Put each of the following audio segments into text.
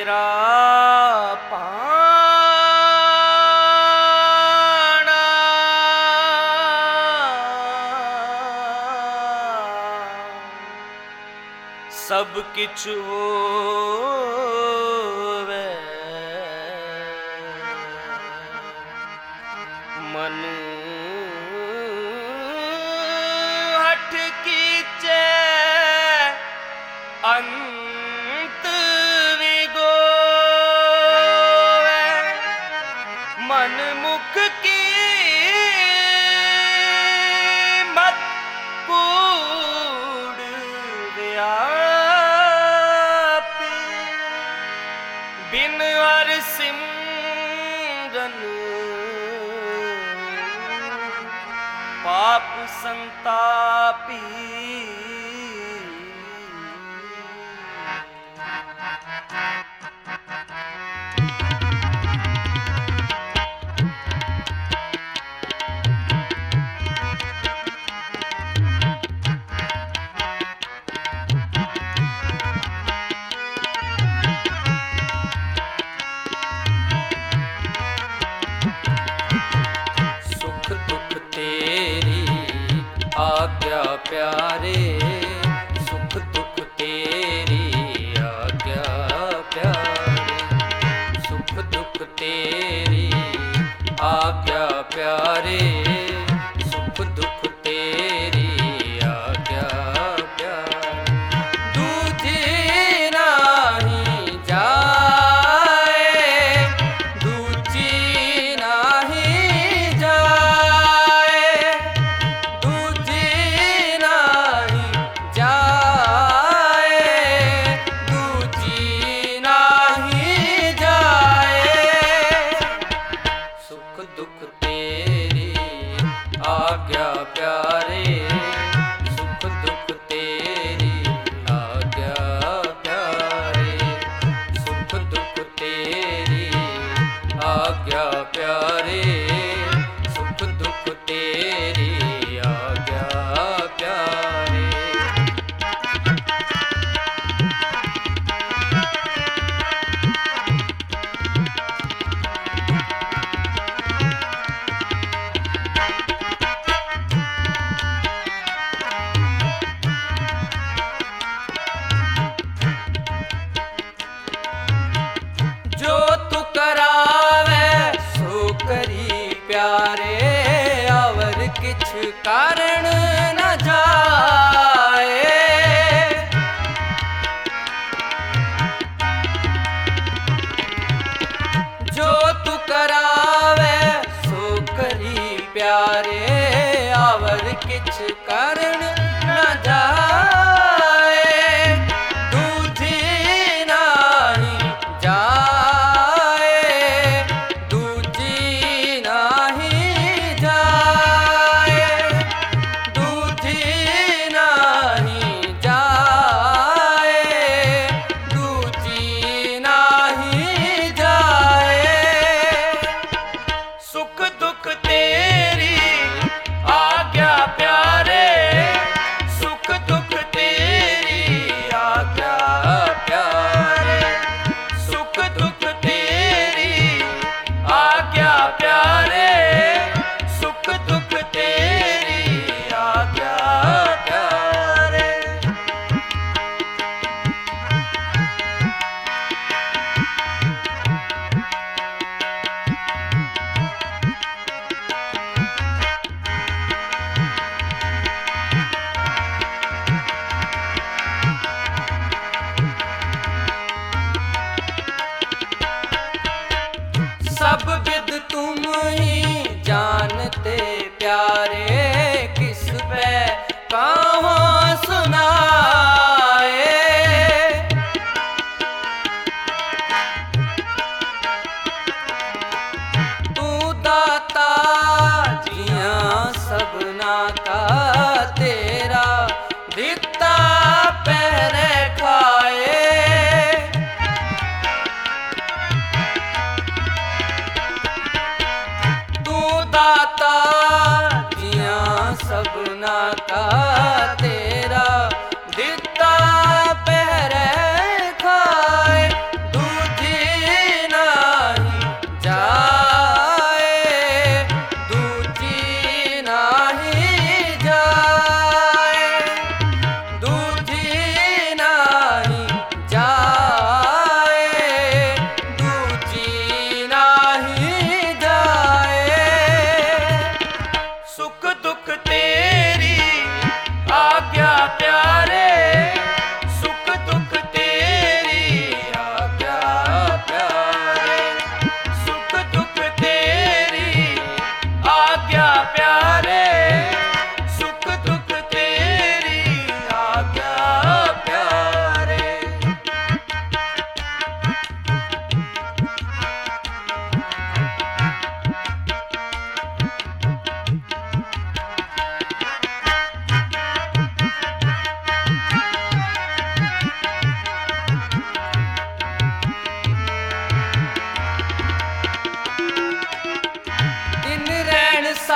तेरा पाना सब किछ होवे मन हठ कीचे अंत विगोवे मन मुख की मत कूड़ व्यापी बिन हर सिमरन पाप संतापी आज्ञा प्यारे सुख दुख तेरी आज्ञा प्यारे सुख दुख तेरी आज्ञा प्यारे सुख दुख तेरी आज्ञा प्यारे दूजे नाही जाए दूजी नाही जाए दुख तेरी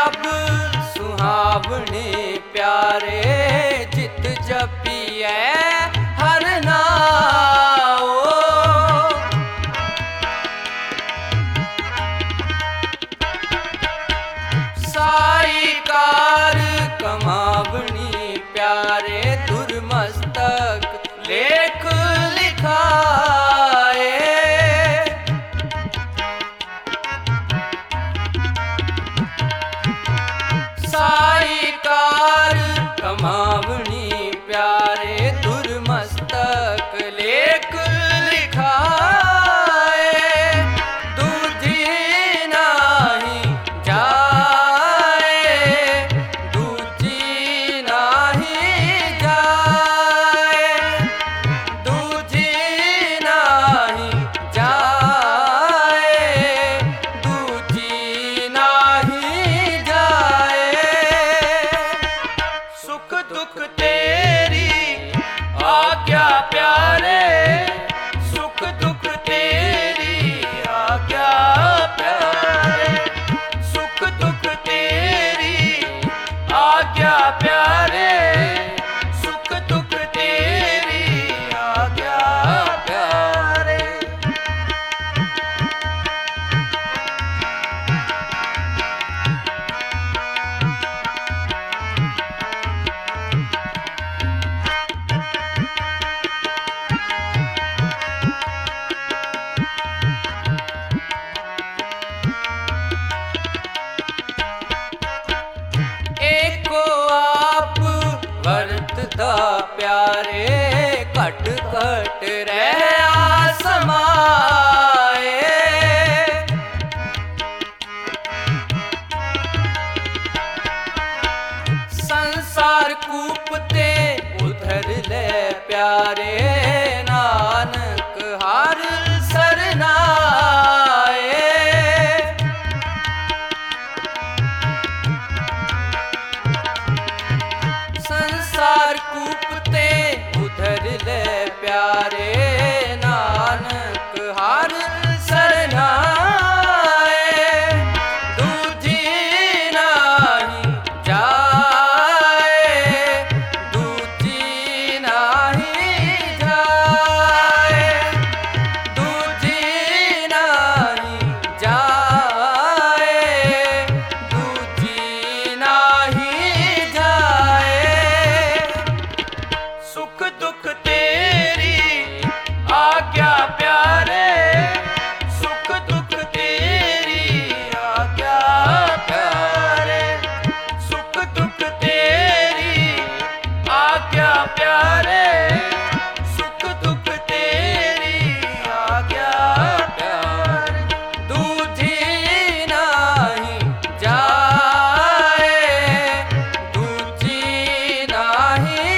सब सुहावने प्यारे, जित जपिए हर नाओ। साई कार कमावनी प्यारे, दुर्मस्तक लेख लिखाए। साई कार कमावनी प्यारे, दुर्मस्तक लेख लिखाए। दूजी नाही जाए, दूजी नाही जाए, दूजी नाही जाए, दूजी नाही जाए। सुख दुख तेरी आज्ञा प्यारे, सुख दुख तेरी आज्ञा प्यारे, सुख दुख तेरी आज्ञा प्यारे, सुख दुख तेरी आज्ञा प्यारे। एको आप वर्तता प्यारे, कट कट रह आसमाए। संसार कूपते उधर ले प्यारे, नानक हर सरनाए। संसार कूपते उधर ले प्यारे, नानक हर सरनाए। दूजी नाही जाए, दूजी नाही जाए, दूजी नाही जाए, दूजी नाही जाए। सुख दुख तेरी आज्ञा प्यारे, सुख दुख तेरी आज्ञा प्यारे, सुख दुख तेरी आज्ञा प्यारे, सुख दुख तेरी आज्ञा प्यारे। दूजी नाही जाए, दूजी नाही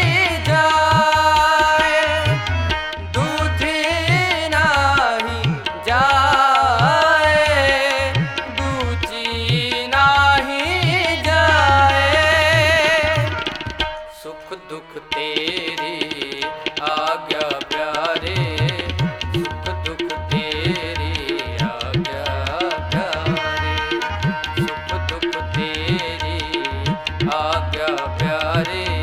जाए, दूजी नाही जाए, दूजी नाही जाए। सुख दुख तेरी आज्ञा प्यारे, सुख दुख तेरी आज्ञा प्यारे, सुख दुख तेरी आज्ञा प्यारे।